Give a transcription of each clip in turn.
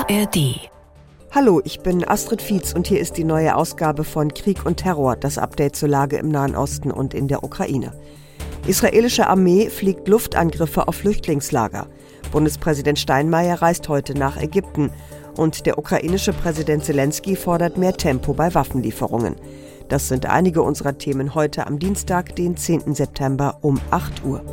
ARD. Hallo, ich bin Astrid Fietz und hier ist die neue Ausgabe von Krieg und Terror, das Update zur Lage im Nahen Osten und in der Ukraine. Israelische Armee fliegt Luftangriffe auf Flüchtlingslager. Bundespräsident Steinmeier reist heute nach Ägypten und der ukrainische Präsident Selenskyj fordert mehr Tempo bei Waffenlieferungen. Das sind einige unserer Themen heute am Dienstag, den 10. September um 8 Uhr.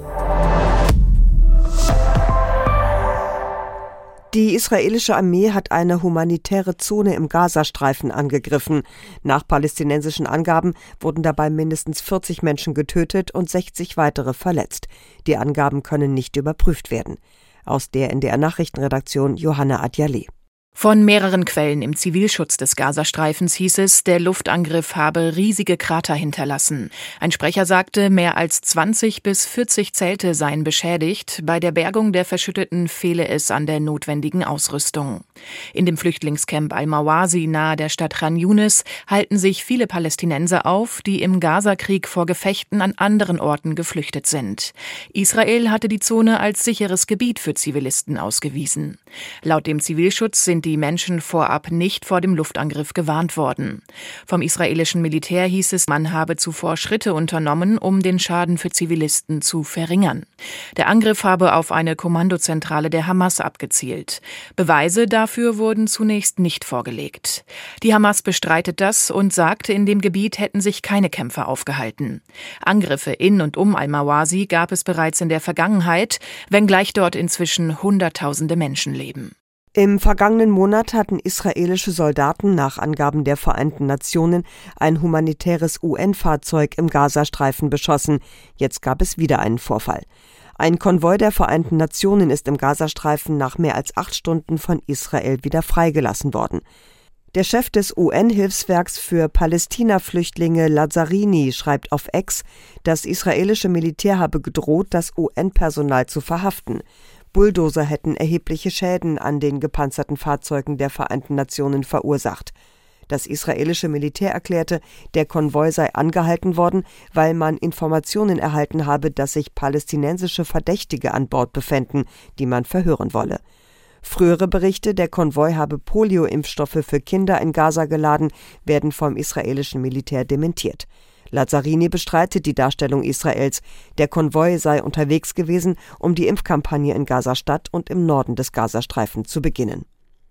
Die israelische Armee hat eine humanitäre Zone im Gazastreifen angegriffen. Nach palästinensischen Angaben wurden dabei mindestens 40 Menschen getötet und 60 weitere verletzt. Die Angaben können nicht überprüft werden. Aus der NDR-Nachrichtenredaktion Johanna Adjaleh. Von mehreren Quellen im Zivilschutz des Gazastreifens hieß es, der Luftangriff habe riesige Krater hinterlassen. Ein Sprecher sagte, mehr als 20 bis 40 Zelte seien beschädigt. Bei der Bergung der Verschütteten fehle es an der notwendigen Ausrüstung. In dem Flüchtlingscamp Al-Mawasi nahe der Stadt Khan Yunis halten sich viele Palästinenser auf, die im Gazakrieg vor Gefechten an anderen Orten geflüchtet sind. Israel hatte die Zone als sicheres Gebiet für Zivilisten ausgewiesen. Laut dem Zivilschutz sind die Menschen vorab nicht vor dem Luftangriff gewarnt worden. Vom israelischen Militär hieß es, man habe zuvor Schritte unternommen, um den Schaden für Zivilisten zu verringern. Der Angriff habe auf eine Kommandozentrale der Hamas abgezielt. Beweise dafür wurden zunächst nicht vorgelegt. Die Hamas bestreitet das und sagte, in dem Gebiet hätten sich keine Kämpfer aufgehalten. Angriffe in und um Al-Mawasi gab es bereits in der Vergangenheit, wenngleich dort inzwischen Hunderttausende Menschen leben. Im vergangenen Monat hatten israelische Soldaten nach Angaben der Vereinten Nationen ein humanitäres UN-Fahrzeug im Gazastreifen beschossen. Jetzt gab es wieder einen Vorfall. Ein Konvoi der Vereinten Nationen ist im Gazastreifen nach mehr als 8 Stunden von Israel wieder freigelassen worden. Der Chef des UN-Hilfswerks für Palästina-Flüchtlinge Lazzarini schreibt auf X, das israelische Militär habe gedroht, das UN-Personal zu verhaften. Bulldozer hätten erhebliche Schäden an den gepanzerten Fahrzeugen der Vereinten Nationen verursacht. Das israelische Militär erklärte, der Konvoi sei angehalten worden, weil man Informationen erhalten habe, dass sich palästinensische Verdächtige an Bord befänden, die man verhören wolle. Frühere Berichte, der Konvoi habe Polio-Impfstoffe für Kinder in Gaza geladen, werden vom israelischen Militär dementiert. Lazzarini bestreitet die Darstellung Israels. Der Konvoi sei unterwegs gewesen, um die Impfkampagne in Gaza-Stadt und im Norden des Gazastreifens zu beginnen.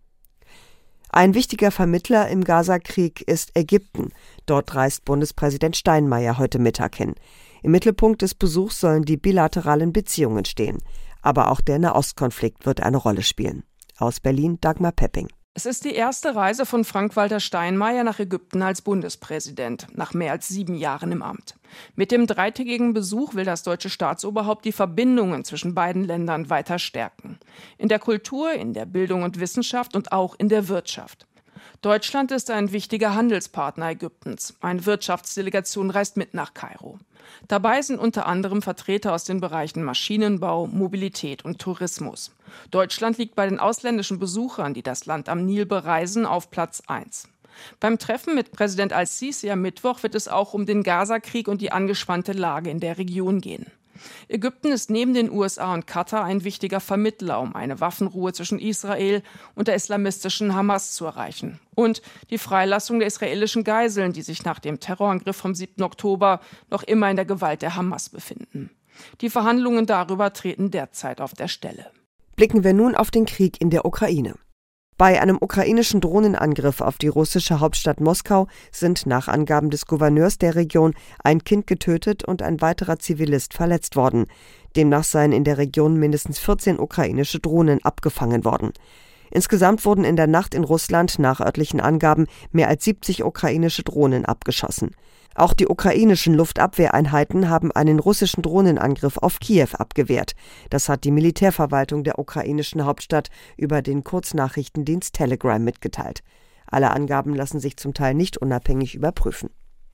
Ein wichtiger Vermittler im Gazakrieg ist Ägypten. Dort reist Bundespräsident Steinmeier heute Mittag hin. Im Mittelpunkt des Besuchs sollen die bilateralen Beziehungen stehen. Aber auch der Nahostkonflikt wird eine Rolle spielen. Aus Berlin Dagmar Pepping. Es ist die erste Reise von Frank-Walter Steinmeier nach Ägypten als Bundespräsident, nach mehr als 7 Jahren im Amt. Mit dem 3-tägigen Besuch will das deutsche Staatsoberhaupt die Verbindungen zwischen beiden Ländern weiter stärken. In der Kultur, in der Bildung und Wissenschaft und auch in der Wirtschaft. Deutschland ist ein wichtiger Handelspartner Ägyptens. Eine Wirtschaftsdelegation reist mit nach Kairo. Dabei sind unter anderem Vertreter aus den Bereichen Maschinenbau, Mobilität und Tourismus. Deutschland liegt bei den ausländischen Besuchern, die das Land am Nil bereisen, auf Platz 1. Beim Treffen mit Präsident al-Sisi am Mittwoch wird es auch um den Gazakrieg und die angespannte Lage in der Region gehen. Ägypten ist neben den USA und Katar ein wichtiger Vermittler, um eine Waffenruhe zwischen Israel und der islamistischen Hamas zu erreichen. Und die Freilassung der israelischen Geiseln, die sich nach dem Terrorangriff vom 7. Oktober noch immer in der Gewalt der Hamas befinden. Die Verhandlungen darüber treten derzeit auf der Stelle. Blicken wir nun auf den Krieg in der Ukraine. Bei einem ukrainischen Drohnenangriff auf die russische Hauptstadt Moskau sind nach Angaben des Gouverneurs der Region ein Kind getötet und ein weiterer Zivilist verletzt worden. Demnach seien in der Region mindestens 14 ukrainische Drohnen abgefangen worden. Insgesamt wurden in der Nacht in Russland nach örtlichen Angaben mehr als 70 ukrainische Drohnen abgeschossen. Auch die ukrainischen Luftabwehreinheiten haben einen russischen Drohnenangriff auf Kiew abgewehrt. Das hat die Militärverwaltung der ukrainischen Hauptstadt über den Kurznachrichtendienst Telegram mitgeteilt. Alle Angaben lassen sich zum Teil nicht unabhängig überprüfen.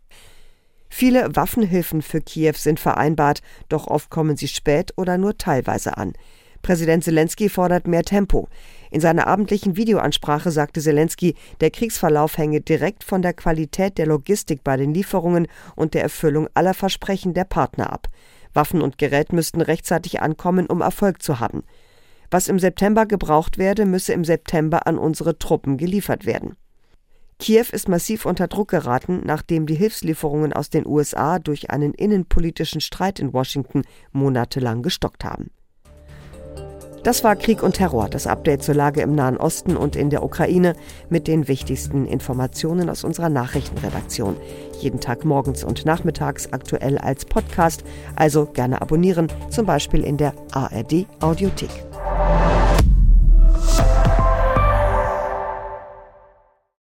Viele Waffenhilfen für Kiew sind vereinbart, doch oft kommen sie spät oder nur teilweise an. Präsident Selenskyj fordert mehr Tempo. In seiner abendlichen Videoansprache sagte Selenskyj, der Kriegsverlauf hänge direkt von der Qualität der Logistik bei den Lieferungen und der Erfüllung aller Versprechen der Partner ab. Waffen und Gerät müssten rechtzeitig ankommen, um Erfolg zu haben. Was im September gebraucht werde, müsse im September an unsere Truppen geliefert werden. Kiew ist massiv unter Druck geraten, nachdem die Hilfslieferungen aus den USA durch einen innenpolitischen Streit in Washington monatelang gestockt haben. Das war Krieg und Terror, das Update zur Lage im Nahen Osten und in der Ukraine mit den wichtigsten Informationen aus unserer Nachrichtenredaktion. Jeden Tag morgens und nachmittags aktuell als Podcast, also gerne abonnieren, zum Beispiel in der ARD Audiothek.